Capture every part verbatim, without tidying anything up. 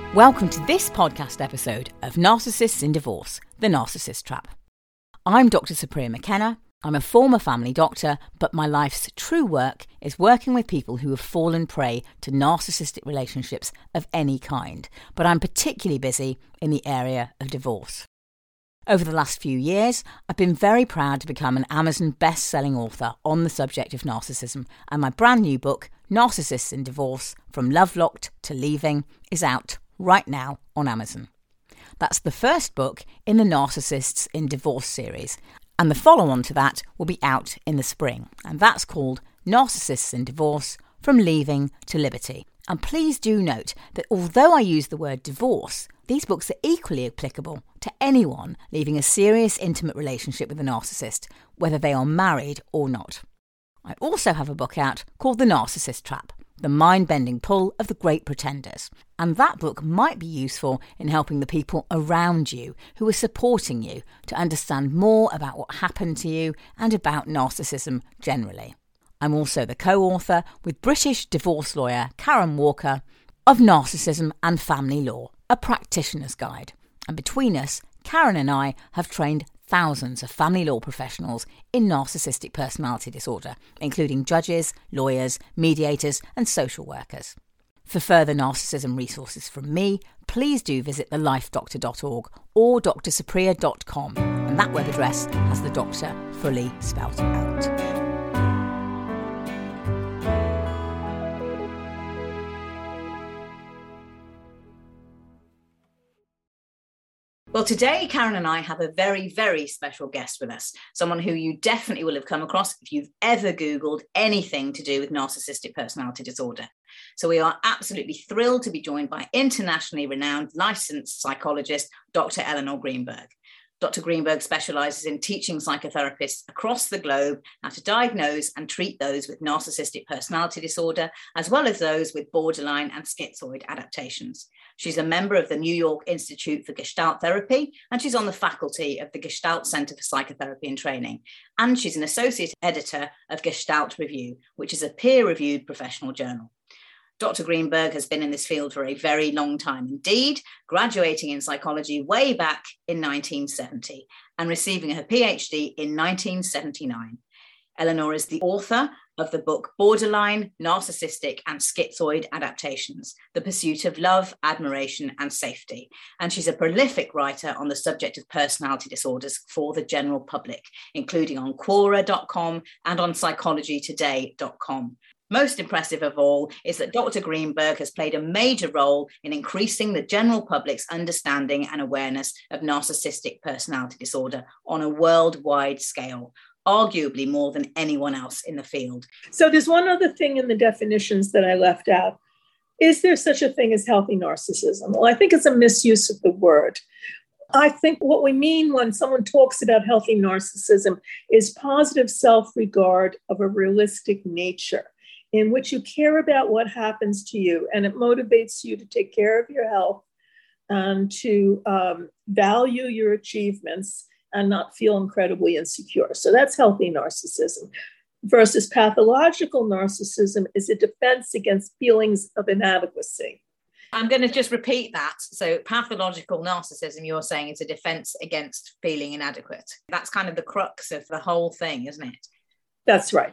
Welcome to this podcast episode of Narcissists in Divorce, The Narcissist Trap. I'm Doctor Supriya McKenna. I'm a former family doctor, but my life's true work is working with people who have fallen prey to narcissistic relationships of any kind, but I'm particularly busy in the area of divorce. Over the last few years, I've been very proud to become an Amazon best-selling author on the subject of narcissism, and my brand new book, Narcissists in Divorce, From Love Locked to Leaving, is out right now on Amazon. That's the first book in the Narcissists in Divorce series, and the follow-on to that will be out in the spring, and that's called Narcissists in Divorce, From Leaving to Liberty. And please do note that although I use the word divorce, these books are equally applicable to anyone leaving a serious intimate relationship with a narcissist, whether they are married or not. I also have a book out called The Narcissist Trap, The Mind-Bending Pull of the Great Pretenders. And that book might be useful in helping the people around you who are supporting you to understand more about what happened to you and about narcissism generally. I'm also the co-author with British divorce lawyer Karen Walker of Narcissism and Family Law, a practitioner's guide. And between us, Karen and I have trained thousands of family law professionals in narcissistic personality disorder, including judges, lawyers, mediators and social workers. For further narcissism resources from me, please do visit the life doctor dot org or d r supriya dot com, and that web address has the doctor fully spelt out. Well, today, Karen and I have a very, very special guest with us, someone who you definitely will have come across if you've ever Googled anything to do with narcissistic personality disorder. So we are absolutely thrilled to be joined by internationally renowned licensed psychologist, Doctor Eleanor Greenberg. Doctor Greenberg specialises in teaching psychotherapists across the globe how to diagnose and treat those with narcissistic personality disorder, as well as those with borderline and schizoid adaptations. She's a member of the New York Institute for Gestalt Therapy, and she's on the faculty of the Gestalt Center for Psychotherapy and Training. And she's an associate editor of Gestalt Review, which is a peer-reviewed professional journal. Doctor Greenberg has been in this field for a very long time indeed, graduating in psychology way back in nineteen seventy and receiving her PhD in nineteen seventy-nine. Eleanor is the author of the book Borderline, Narcissistic and Schizoid Adaptations, The Pursuit of Love, Admiration and Safety. And she's a prolific writer on the subject of personality disorders for the general public, including on Quora dot com and on psychology today dot com. Most impressive of all is that Doctor Greenberg has played a major role in increasing the general public's understanding and awareness of narcissistic personality disorder on a worldwide scale, arguably more than anyone else in the field. So there's one other thing in the definitions that I left out. Is there such a thing as healthy narcissism? Well, I think it's a misuse of the word. I think what we mean when someone talks about healthy narcissism is positive self-regard of a realistic nature, in which you care about what happens to you and it motivates you to take care of your health and to um, value your achievements and not feel incredibly insecure. So that's healthy narcissism. Versus pathological narcissism is a defense against feelings of inadequacy. I'm going to just repeat that. So pathological narcissism, you're saying, is a defense against feeling inadequate. That's kind of the crux of the whole thing, isn't it? That's right.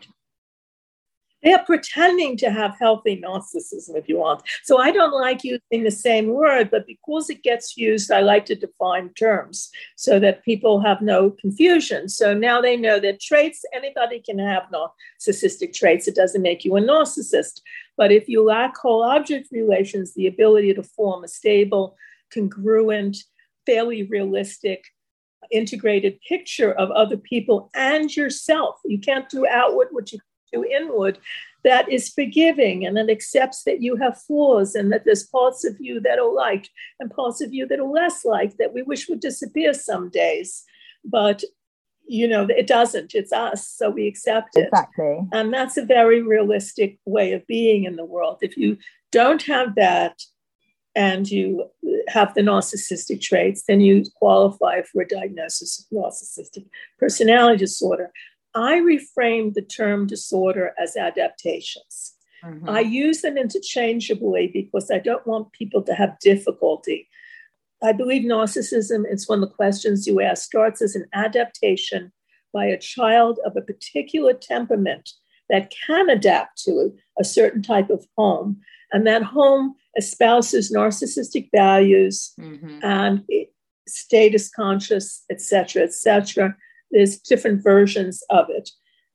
They are pretending to have healthy narcissism, if you want. So I don't like using the same word, but because it gets used, I like to define terms so that people have no confusion. So now they know that traits, anybody can have narcissistic traits. It doesn't make you a narcissist. But if you lack whole object relations, the ability to form a stable, congruent, fairly realistic, integrated picture of other people and yourself, you can't do outward what you to inward, that is forgiving and that accepts that you have flaws and that there's parts of you that are liked and parts of you that are less liked that we wish would disappear some days. But, you know, it doesn't. It's us. So we accept it. Exactly. And that's a very realistic way of being in the world. If you don't have that and you have the narcissistic traits, then you qualify for a diagnosis of narcissistic personality disorder. I reframe the term disorder as adaptations. Mm-hmm. I use them interchangeably because I don't want people to have difficulty. I believe narcissism, it's one of the questions you ask, starts as an adaptation by a child of a particular temperament that can adapt to a certain type of home. And that home espouses narcissistic values mm-hmm. and status conscious, et cetera, et cetera. There's different versions of it.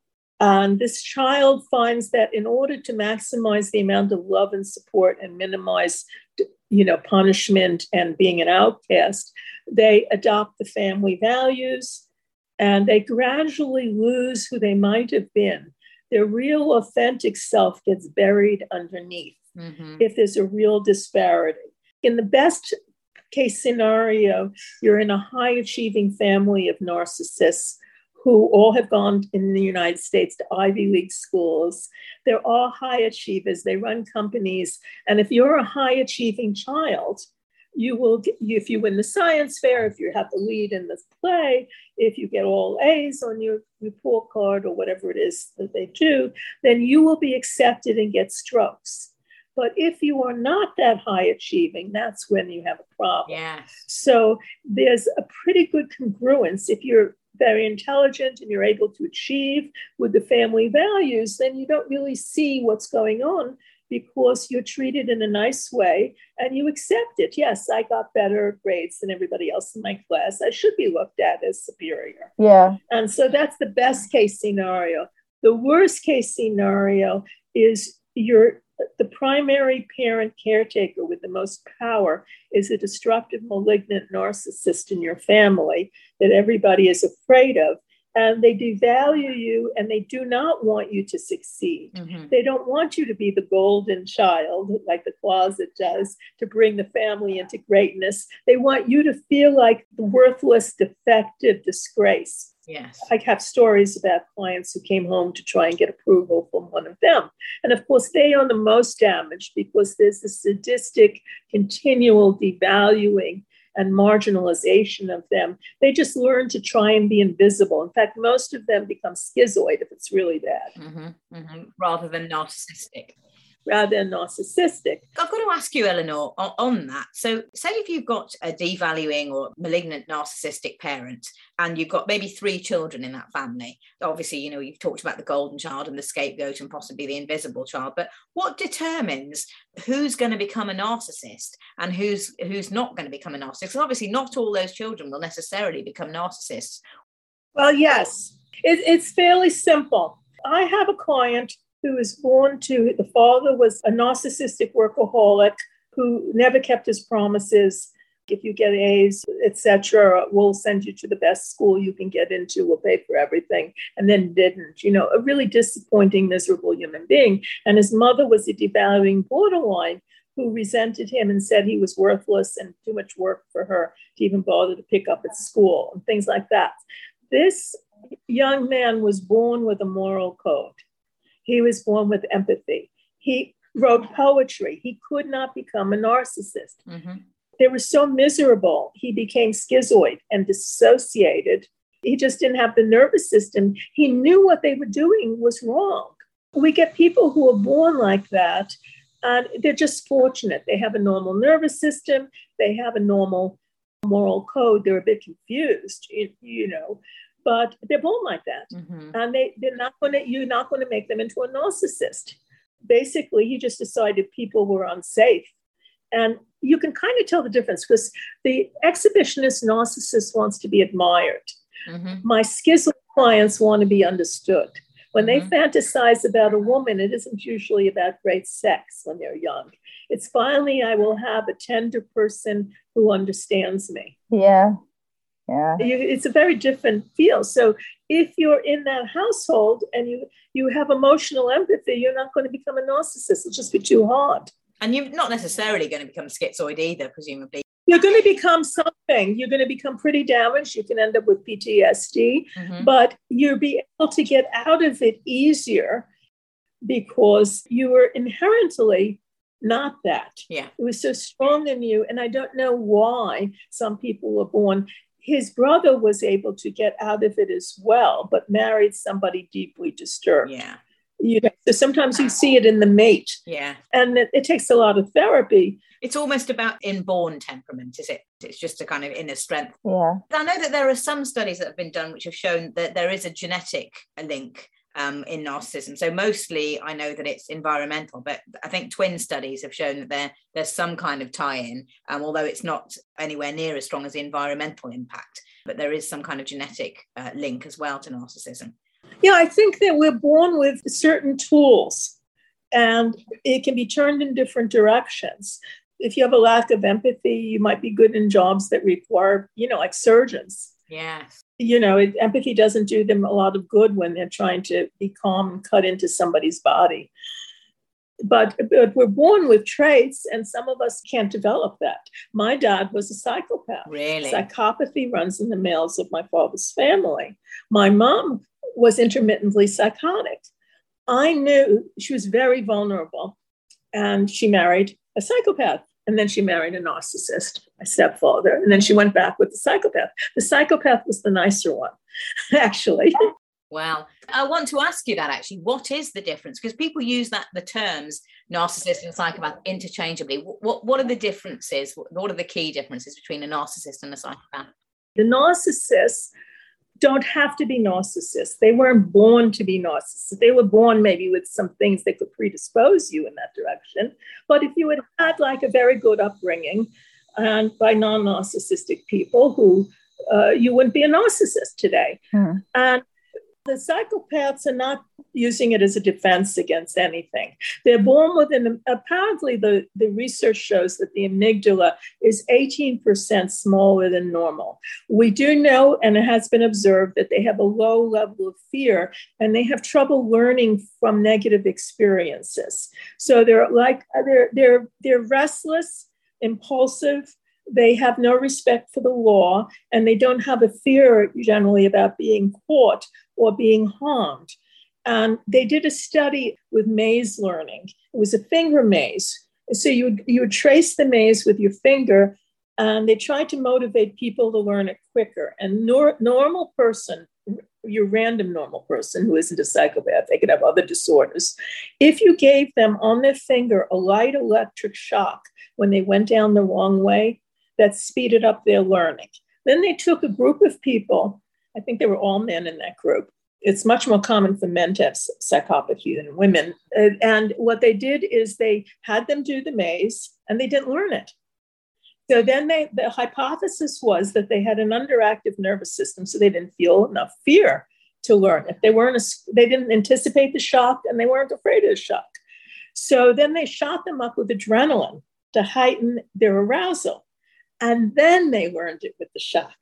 And this child finds that in order to maximize the amount of love and support and minimize, you know, punishment and being an outcast, they adopt the family values and they gradually lose who they might have been. Their real authentic self gets buried underneath mm-hmm. if there's a real disparity. In the best case scenario, you're in a high achieving family of narcissists who all have gone in the United States to Ivy League schools. They're all high achievers. They run companies. And if you're a high achieving child, you will, get, if you win the science fair, if you have the lead in the play, if you get all A's on your report card or whatever it is that they do, then you will be accepted and get strokes. But if you are not that high achieving, that's when you have a problem. Yes. So there's a pretty good congruence. If you're very intelligent and you're able to achieve with the family values, then you don't really see what's going on because you're treated in a nice way and you accept it. Yes, I got better grades than everybody else in my class. I should be looked at as superior. Yeah. And so that's the best case scenario. The worst case scenario is you're the primary parent caretaker with the most power is a destructive, malignant narcissist in your family that everybody is afraid of. And they devalue you and they do not want you to succeed. Mm-hmm. They don't want you to be the golden child like the closet does to bring the family into greatness. They want you to feel like the worthless, defective disgrace. Yes. I have stories about clients who came home to try and get approval from one of them. And of course, they are the most damaged because there's a sadistic, continual devaluing and marginalization of them. They just learn to try and be invisible. In fact, most of them become schizoid if it's really bad. Mm-hmm, mm-hmm. Rather than narcissistic. Rather than narcissistic. I've got to ask you, Eleanor, on, on that. So say if you've got a devaluing or malignant narcissistic parent and you've got maybe three children in that family. Obviously, you know, you've talked about the golden child and the scapegoat and possibly the invisible child, but what determines who's going to become a narcissist and who's who's not going to become a narcissist? Because obviously not all those children will necessarily become narcissists. Well, yes, it, it's fairly simple. I have a client who was born to, the father was a narcissistic workaholic who never kept his promises. If you get A's, et cetera, we'll send you to the best school you can get into. We'll pay for everything. And then didn't, you know, a really disappointing, miserable human being. And his mother was a devaluing borderline who resented him and said he was worthless and too much work for her to even bother to pick up at school and things like that. This young man was born with a moral code. He was born with empathy. He wrote poetry. He could not become a narcissist. Mm-hmm. They were so miserable. He became schizoid and dissociated. He just didn't have the nervous system. He knew what they were doing was wrong. We get people who are born like that, and they're just fortunate. They have a normal nervous system. They have a normal moral code. They're a bit confused, you, you know. But they're born like that. Mm-hmm. And they, they're not going to, you're not going to make them into a narcissist. Basically, he just decided people were unsafe. And you can kind of tell the difference because the exhibitionist narcissist wants to be admired. Mm-hmm. My schizo clients want to be understood. When mm-hmm. they fantasize about a woman, it isn't usually about great sex when they're young. It's finally, I will have a tender person who understands me. Yeah. Yeah. You, it's a very different feel. So if you're in that household and you, you have emotional empathy, you're not going to become a narcissist. It'll just be too hard. And you're not necessarily going to become schizoid either, presumably. You're going to become something. You're going to become pretty damaged. You can end up with P T S D, mm-hmm. but you'll be able to get out of it easier because you were inherently not that. Yeah. It was so strong in you. And I don't know why some people were born. His brother was able to get out of it as well, but married somebody deeply disturbed. Yeah. You know, so sometimes you see it in the mate. Yeah. And it, it takes a lot of therapy. It's almost about inborn temperament, is it? It's just a kind of inner strength. Yeah. I know that there are some studies that have been done which have shown that there is a genetic link um, in narcissism. So mostly I know that it's environmental, but I think twin studies have shown that there, there's some kind of tie-in, um, although it's not anywhere near as strong as the environmental impact. But there is some kind of genetic uh, link as well to narcissism. Yeah, I think that we're born with certain tools and it can be turned in different directions. If you have a lack of empathy, you might be good in jobs that require, you know, like surgeons. Yes. You know, it, empathy doesn't do them a lot of good when they're trying to be calm and cut into somebody's body. But, but we're born with traits, and some of us can't develop that. My dad was a psychopath. Really? Psychopathy runs in the males of my father's family. My mom was intermittently psychotic. I knew she was very vulnerable, and she married a psychopath. And then she married a narcissist, my stepfather. And then she went back with the psychopath. The psychopath was the nicer one, actually. Wow. I want to ask you that, actually. What is the difference? Because people use that the terms narcissist and psychopath interchangeably. What, what are the differences? What are the key differences between a narcissist and a psychopath? The narcissists don't have to be narcissists. They weren't born to be narcissists. They were born maybe with some things that could predispose you in that direction. But if you had had like a very good upbringing and by non-narcissistic people who uh, you wouldn't be a narcissist today. Hmm. And the psychopaths are not using it as a defense against anything. They're born with an, apparently the, the research shows that the amygdala is eighteen percent smaller than normal. We do know, and it has been observed, that they have a low level of fear and they have trouble learning from negative experiences. So they're like, they're, they're, they're restless, impulsive. They have no respect for the law, and they don't have a fear generally about being caught or being harmed. And they did a study with maze learning. It was a finger maze. So you would, you would trace the maze with your finger, and they tried to motivate people to learn it quicker. And nor, normal person, your random normal person who isn't a psychopath, they could have other disorders. If you gave them on their finger a light electric shock when they went down the wrong way, that speeded up their learning. Then they took a group of people, I think they were all men in that group. It's much more common for men to have psychopathy than women. And what they did is they had them do the maze and they didn't learn it. So then they, the hypothesis was that they had an underactive nervous system, so they didn't feel enough fear to learn it. They weren't, a, they didn't anticipate the shock and they weren't afraid of the shock. So then they shot them up with adrenaline to heighten their arousal. And then they learned it with the shock.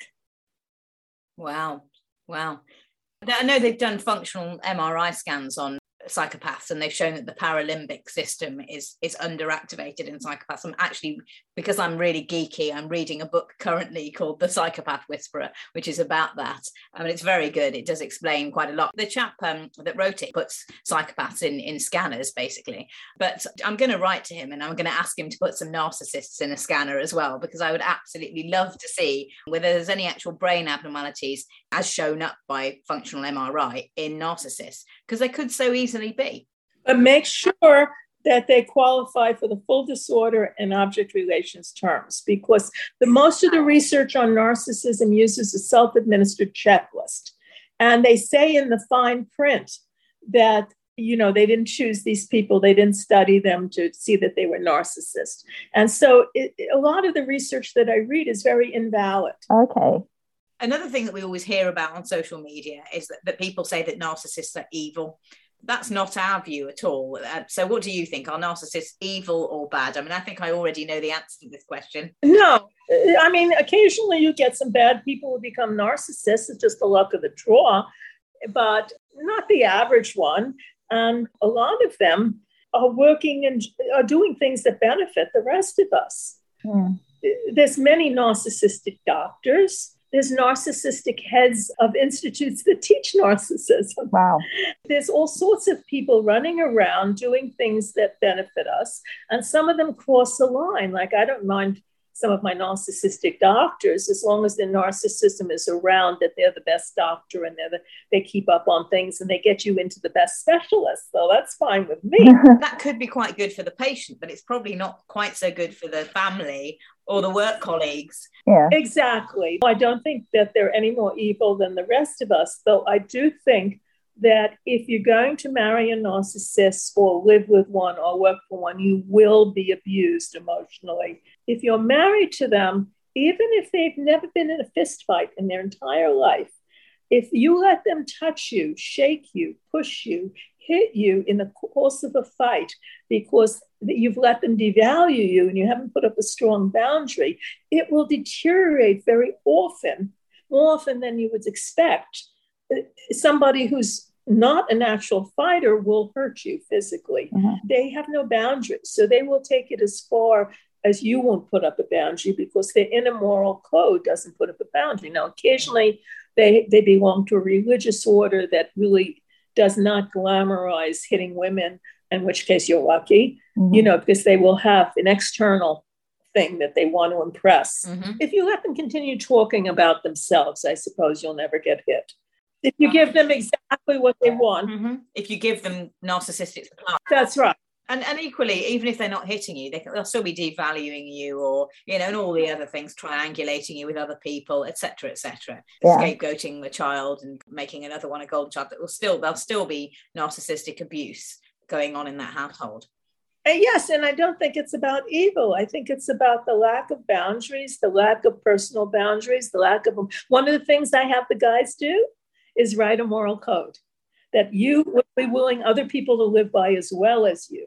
Wow. Wow. I know they've done functional M R I scans on psychopaths, and they've shown that the paralimbic system is is underactivated in psychopaths. I'm actually, because I'm really geeky, I'm reading a book currently called The Psychopath Whisperer, which is about that. I mean, it's very good. It does explain quite a lot. The chap um, that wrote it puts psychopaths in, in scanners, basically. But I'm going to write to him and I'm going to ask him to put some narcissists in a scanner as well, because I would absolutely love to see whether there's any actual brain abnormalities as shown up by functional M R I in narcissists, because they could so easily be. But make sure that they qualify for the full disorder and object relations terms, because the most of the research on narcissism uses a self-administered checklist. And they say in the fine print that, you know, they didn't choose these people, they didn't study them to see that they were narcissists. And so it, a lot of the research that I read is very invalid. Okay. Another thing that we always hear about on social media is that, that people say that narcissists are evil. That's not our view at all. Uh, so what do you think? Are narcissists evil or bad? I mean, I think I already know the answer to this question. No. I mean, occasionally you get some bad people who become narcissists. It's just the luck of the draw, but not the average one. And a lot of them are working and are doing things that benefit the rest of us. Hmm. There's many narcissistic doctors. There's narcissistic heads of institutes that teach narcissism. Wow. There's all sorts of people running around doing things that benefit us. And some of them cross the line. Like, I don't mind some of my narcissistic doctors, as long as the narcissism is around, that they're the best doctor and they're the, they keep up on things and they get you into the best specialist. So that's fine with me. That could be quite good for the patient, but it's probably not quite so good for the family or the work colleagues. Yeah, exactly. I don't think that they're any more evil than the rest of us, though I do think that if you're going to marry a narcissist or live with one or work for one, you will be abused emotionally. If you're married to them, even if they've never been in a fist fight in their entire life, if you let them touch you, shake you, push you, hit you in the course of a fight because you've let them devalue you and you haven't put up a strong boundary, it will deteriorate very often, more often than you would expect. Somebody who's not a natural fighter will hurt you physically. Mm-hmm. They have no boundaries. So they will take it as far as you won't put up a boundary because their inner moral code doesn't put up a boundary. Now, occasionally they, they belong to a religious order that really does not glamorize hitting women, in which case you're lucky, mm-hmm. you know, because they will have an external thing that they want to impress. Mm-hmm. If you let them continue talking about themselves, I suppose you'll never get hit. If you give them exactly what they want. Mm-hmm. If you give them narcissistic supply. That's right. And and equally, even if they're not hitting you, they can, they'll still be devaluing you or, you know, and all the other things, triangulating you with other people, et cetera, et cetera. Yeah. Scapegoating the child and making another one a golden child. That will still, there'll still be narcissistic abuse going on in that household. And yes, and I don't think it's about evil. I think it's about the lack of boundaries, the lack of personal boundaries, the lack of... One of the things I have the guys do is write a moral code that you would be willing other people to live by as well as you.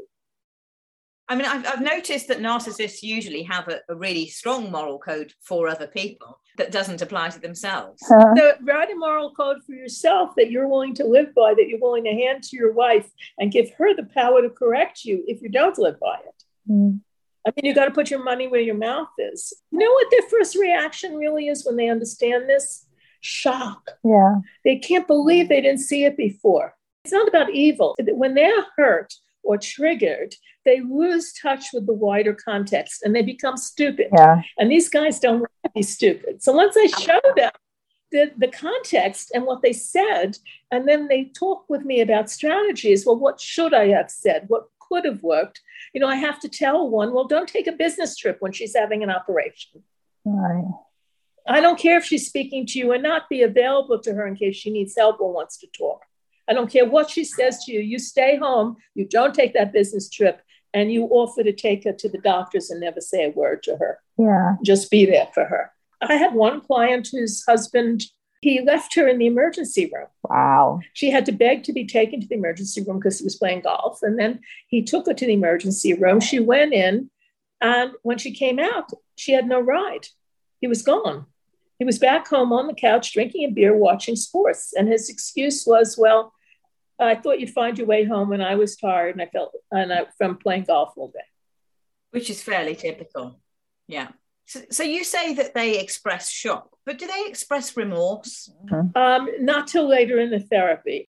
I mean, I've, I've noticed that narcissists usually have a, a really strong moral code for other people that doesn't apply to themselves. Uh-huh. So write a moral code for yourself that you're willing to live by, that you're willing to hand to your wife and give her the power to correct you if you don't live by it. Mm. I mean, you got to put your money where your mouth is. You know what their first reaction really is when they understand this? Shock. Yeah. They can't believe they didn't see it before. It's not about evil. When they're hurt or triggered, they lose touch with the wider context and they become stupid. Yeah. And these guys don't want to be stupid. So once I show them the, the context and what they said, and then they talk with me about strategies, well, what should I have said? What could have worked? You know, I have to tell one, well, don't take a business trip when she's having an operation. Right. I don't care if she's speaking to you or not, be available to her in case she needs help or wants to talk. I don't care what she says to you. You stay home, you don't take that business trip, and you offer to take her to the doctors and never say a word to her. Yeah. Just be there for her. I had one client whose husband, he left her in the emergency room. Wow. She had to beg to be taken to the emergency room because he was playing golf. And then he took her to the emergency room. She went in, and when she came out, she had no ride. He was gone. He was back home on the couch, drinking a beer, watching sports. And his excuse was, well, I thought you'd find your way home and I was tired and I felt and I, from playing golf all day. Which is fairly typical. Yeah. So, so you say that they express shock, but do they express remorse? Mm-hmm. Um, not till later in the therapy.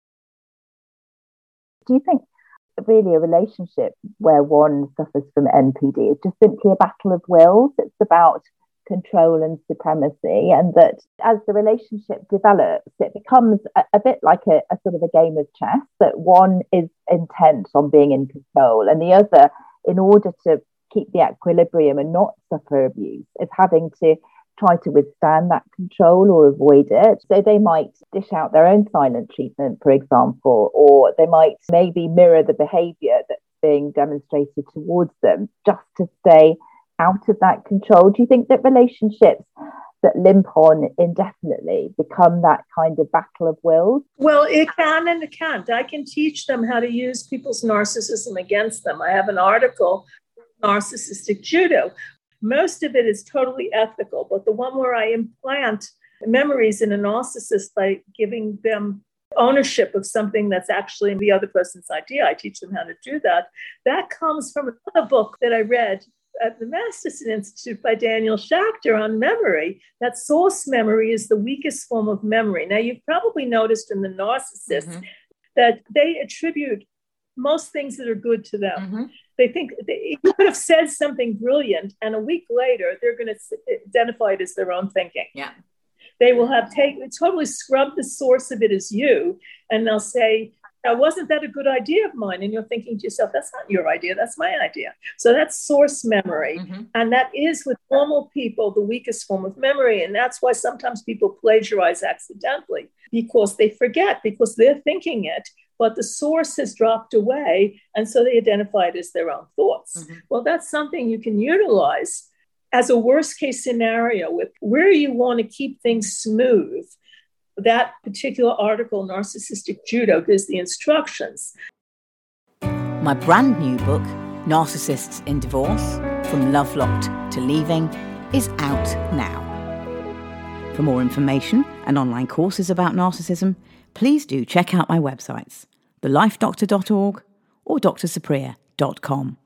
Do you think really a relationship where one suffers from N P D is just simply a battle of wills? It's about control and supremacy, and that as the relationship develops, it becomes a, a bit like a, a sort of a game of chess, that one is intent on being in control and the other, in order to keep the equilibrium and not suffer abuse, is having to try to withstand that control or avoid it. So they might dish out their own silent treatment, for example, or they might maybe mirror the behaviour that's being demonstrated towards them just to stay out of that control. Do you think that relationships that limp on indefinitely become that kind of battle of wills? Well, it can and it can't. I can teach them how to use people's narcissism against them. I have an article, Narcissistic Judo. Most of it is totally ethical, but the one where I implant memories in a narcissist by giving them ownership of something that's actually the other person's idea, I teach them how to do that. That comes from another book that I read at the Masterson Institute by Daniel Schachter on memory, that source memory is the weakest form of memory. Now, you've probably noticed in the narcissist mm-hmm. that they attribute most things that are good to them. Mm-hmm. They think they, you could have said something brilliant, and a week later, they're going to identify it as their own thinking. Yeah. They will have taken, totally scrubbed the source of it as you, and they'll say, now, wasn't that a good idea of mine? And you're thinking to yourself, that's not your idea, that's my idea. So that's source memory. Mm-hmm. And that is, with normal people, the weakest form of memory. And that's why sometimes people plagiarize accidentally, because they forget, because they're thinking it, but the source has dropped away. And so they identify it as their own thoughts. Mm-hmm. Well, that's something you can utilize as a worst case scenario with where you want to keep things smooth. That particular article, Narcissistic Judo, gives the instructions. My brand new book, Narcissists in Divorce, From Love Locked to Leaving, is out now. For more information and online courses about narcissism, please do check out my websites, the life doctor dot org or d r supriya dot com.